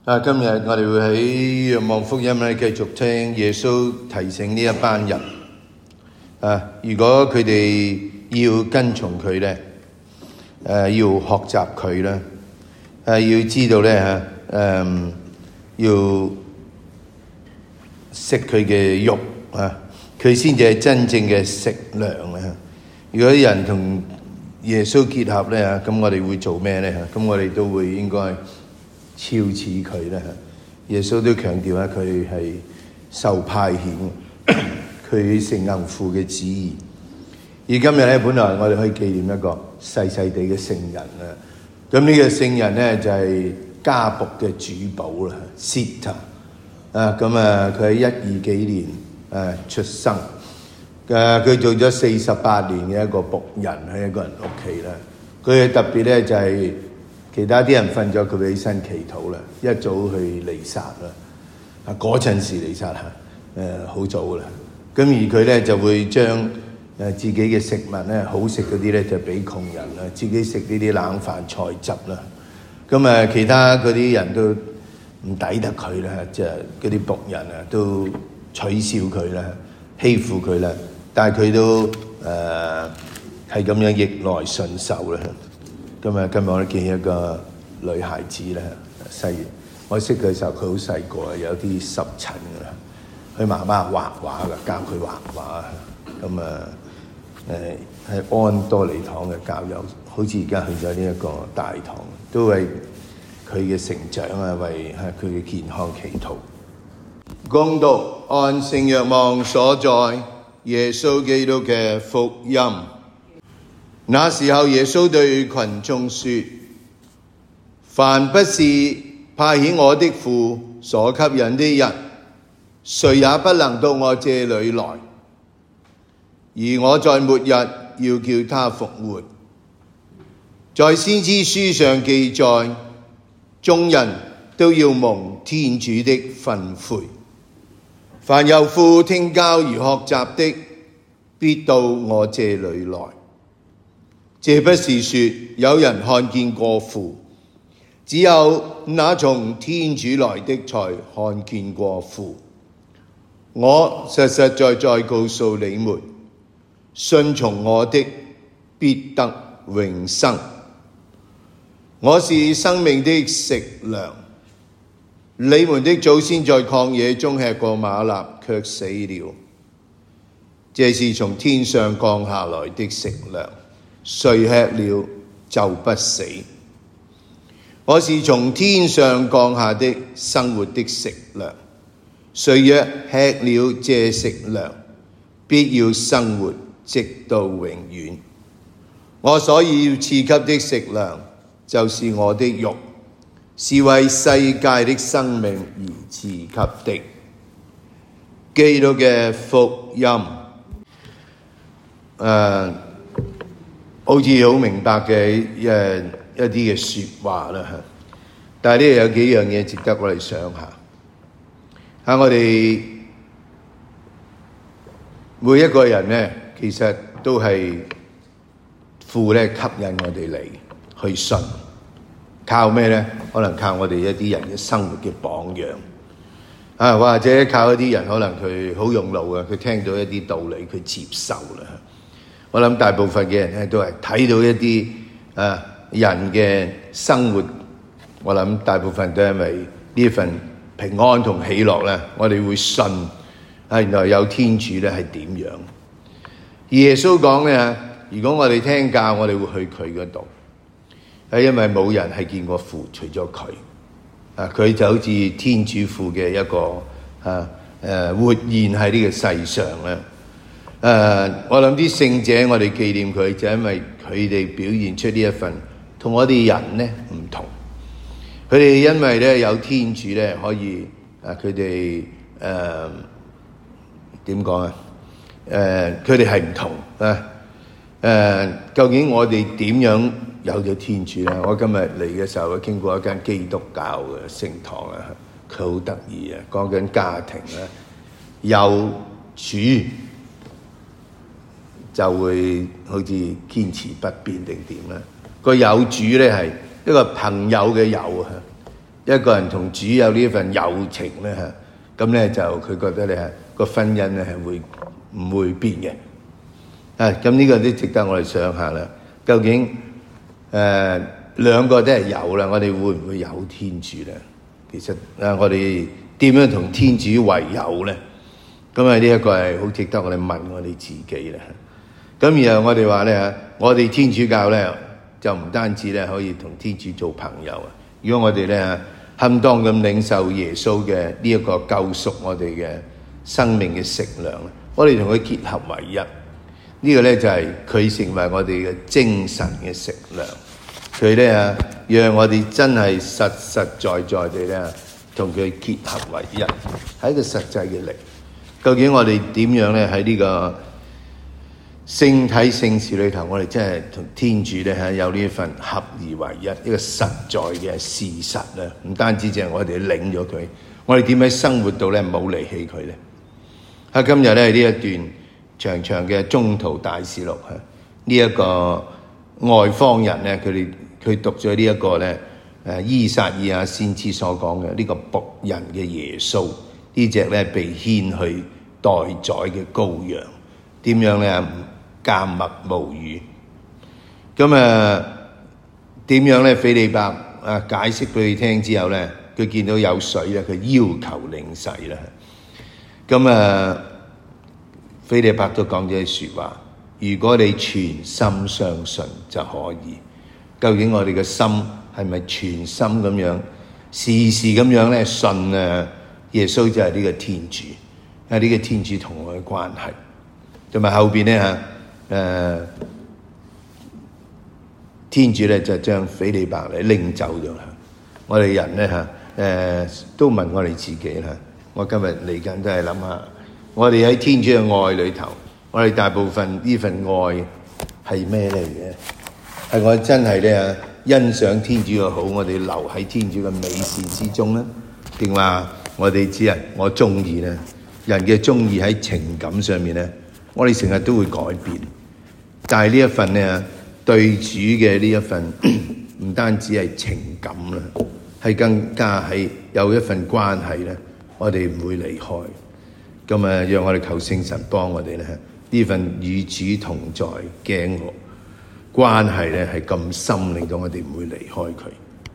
今日我哋會喺若望福音咧繼續聽耶穌提醒呢一班人。如果佢哋要跟從佢咧，要學習佢咧，要知道咧要食佢嘅肉佢先至係真正嘅食糧啊！如果人同耶穌結合咧，咁我哋會做咩咧？咁我哋都會應該超似佢咧。耶穌都強調佢係受派遣，佢承行父嘅旨意。而今日咧，本來我哋可以紀念一個細細地嘅聖人啊。咁呢個聖人咧就係家僕嘅主保啦 ，Sita 佢喺120幾年出生。佢做咗48年嘅一個僕人喺一個人屋企啦。佢嘅特別咧就係其他啲人瞓咗，佢起身祈禱啦，一早去彌撒啦。嗰陣時彌撒好早啦。咁而佢咧就會將自己嘅食物咧，好食嗰啲咧就俾窮人啦，自己食呢啲冷飯菜汁啦。咁其他嗰啲人都唔抵得佢啦，即係嗰啲僕人都取笑佢啦，欺負佢啦。但係佢都係咁樣逆來順受啦。今日我哋見一個女孩子咧，我識佢嘅時候佢好細個，有啲濕疹㗎啦。佢媽媽畫畫㗎，教佢畫畫。係安多利堂嘅教友，好似而家去咗呢一個大堂，都為佢嘅成長為佢嘅健康祈禱。恭讀按聖若望所載耶穌基督嘅福音。那時候耶穌對群眾說：凡不是派遣我的父所吸引的人，誰也不能到我這裏來。而我在末日要叫他復活。在先知書上記載，眾人都要蒙天主的訓誨。凡由父聽教而學習的，必到我這裏來。這不是說有人看見過父，只有那從天主來的才看見過父。我實實在在告訴你們，信從我的必得永生。我是生命的食糧。你們的祖先在曠野中吃過嗎哪，卻死了。這是從天上降下來的食糧，誰吃了就不死。我是從天上降下的生活的食糧，誰若吃了這食糧，必要生活直到永遠。我所要賜給的食糧，就是我的肉，是為世界的生命而賜給的。基督嘅福音，好似好明白嘅一啲嘅說話啦，但係呢有幾樣嘢值得我哋想下。我哋每一個人呢，其實都係父咧吸引我哋嚟去信，靠咩呢？可能靠我哋一啲人嘅生活嘅榜樣，或者靠一啲人可能佢好用腦嘅，佢聽到一啲道理佢接受啦。我諗大部分嘅人咧都係睇到一啲人嘅生活，我諗大部分都係因為呢份平安同喜樂咧，我哋會信原來有天主咧係點樣。而耶穌講咧，如果我哋聽教，我哋會去佢嗰度，因為冇人係見過父除咗佢，佢就好似天主父嘅一個活現喺呢個世上咧。我諗啲聖者，我哋紀念佢，就因為佢哋表現出呢一份同我哋人咧唔同。佢哋因為咧有天主咧，可以佢哋點講啊？佢哋係唔同究竟我哋點樣有咗天主咧？我今日嚟嘅時候，經過一間基督教嘅聖堂佢好得意講緊家庭有主就會好似堅持不變定點咧？個有主咧係一個朋友嘅友一個人同主有呢一份友情咧嚇，咁咧就佢覺得咧個婚姻咧係會唔會變嘅？咁呢個都值得我哋想下啦。究竟兩個都係有啦，我哋會唔會有天主咧？其實我哋點樣同天主為友咧？咁呢一個係好值得我哋問我哋自己啦。咁然後我哋話咧，我哋天主教咧就唔單止咧可以同天主做朋友啊。如果我哋咧堪當咁領受耶穌嘅呢一個救贖我哋嘅生命嘅食糧，我哋同佢結合為一。呢個咧就係佢成為我哋嘅精神嘅食糧。佢咧讓我哋真係實實在在地咧同佢結合為一，係一個實際嘅力。究竟我哋點樣咧喺呢個聖體聖事裏頭，我哋真係同天主咧有呢一份合而為一，呢個實在嘅事實咧，唔單止淨係我哋領咗佢，我哋點喺生活度咧冇離棄佢咧？今日咧呢一段長長嘅宗徒大事錄呢一個外方人咧，佢讀咗呢一個咧依撒意亞先知所講嘅呢個僕人嘅耶穌，呢隻咧被牽去待宰嘅羔羊，點樣咧緘默無語？咁點樣咧？斐理伯解釋俾佢聽之後咧，佢見到有水咧，佢要求領洗啦。咁斐理伯都講咗句說話：如果你全心相信就可以。究竟我哋嘅心係咪全心咁樣，時時咁樣咧信耶穌就係呢個天主，呢個天主同我嘅關係，同埋後邊咧天主咧就將斐理伯嚟拎走咗啦。我哋人咧都問我哋自己啦。我今日嚟緊都係諗下，我哋喺天主嘅愛裏頭，我哋大部分呢份愛係咩嚟嘅？係我真係咧欣賞天主嘅好，我哋留喺天主嘅美事之中咧，定話我哋只係我中意咧？人嘅中意喺情感上面咧，我哋成日都會改變。但係呢一份咧對主嘅呢一份唔單止係情感啦，係更加係有一份關係咧，我哋唔會離開。咁讓我哋求聖神幫我哋咧，呢份與主同在嘅關係咧係咁深，令到我哋唔會離開佢。